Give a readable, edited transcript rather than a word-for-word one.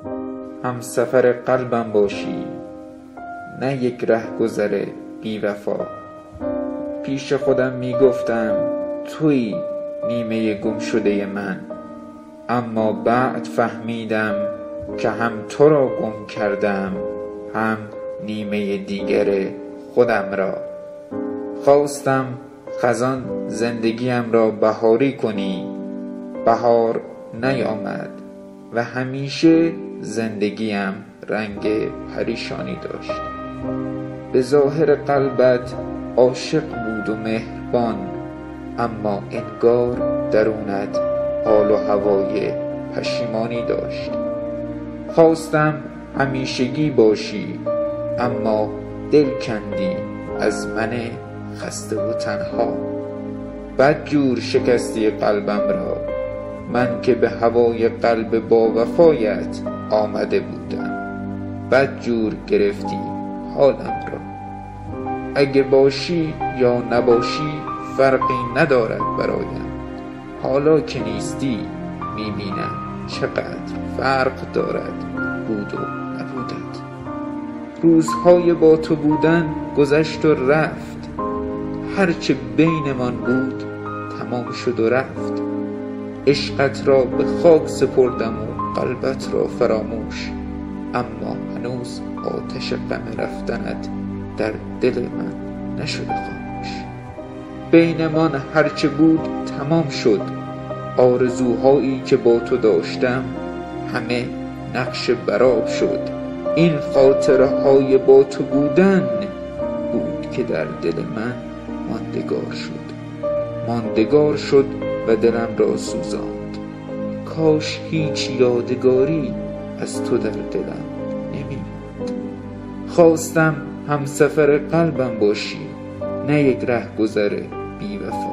همسفر قلبم باشی، نه یک رهگذر بی وفا. پیش خودم می گفتم تویی نیمه گم شده من، اما بعد فهمیدم که هم تو را گم کردم، هم نیمه دیگر خودم را. خواستم خزان زندگیم را بهاری کنی، بهار نیامد و همیشه زندگیم رنگ پریشانی داشت. به ظاهر قلبت عاشق بود و مهربان، اما انگار درونت حال و هوای پشیمانی داشت. خواستم همیشگی باشی، اما دل کندی از من خسته و تنها. بدجور شکستی قلبم را، من که به هوای قلب با وفایت آمده بودم. بدجور گرفتی حالم را. اگه باشی یا نباشی فرقی ندارد برایم، حالا که نیستی میبینم چقدر فرق دارد بود و نبودت. روزهای با تو بودن گذشت و رفت، هرچه بینمان بود تمام شد و رفت. عشقت را به خاک سپردم و قلبت را فراموش، اما هنوز آتش غم رفتنت در دل من نشده خاموش. بینمان هرچه بود تمام شد، آرزوهایی که با تو داشتم همه نقش برآب شد. این خاطره های با تو بودن بود که در دل من ماندگار شد و دلم را سوزاند. کاش هیچ یادگاری از تو در دلم نمی‌ماند. خواستم همسفر قلبم باشی، نه یک رهگذر بی وفا.